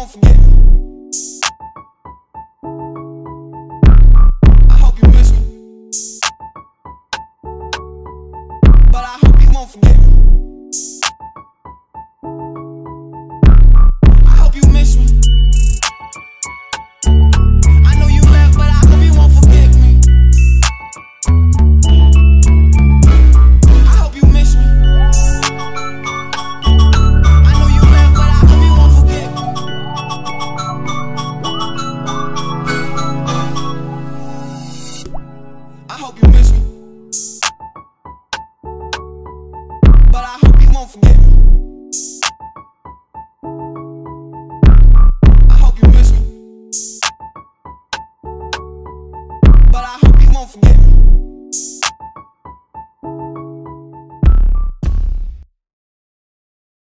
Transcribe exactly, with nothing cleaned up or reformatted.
won't forget me. I hope you miss me, but I hope you won't forget me. I hope you miss me. I know you left, but I hope you won't forget me. I hope you miss me. I know you left, but I hope you won't forget me. I hope you miss me, but I hope you won't forget me. I hope you miss me, but I hope you won't forget me.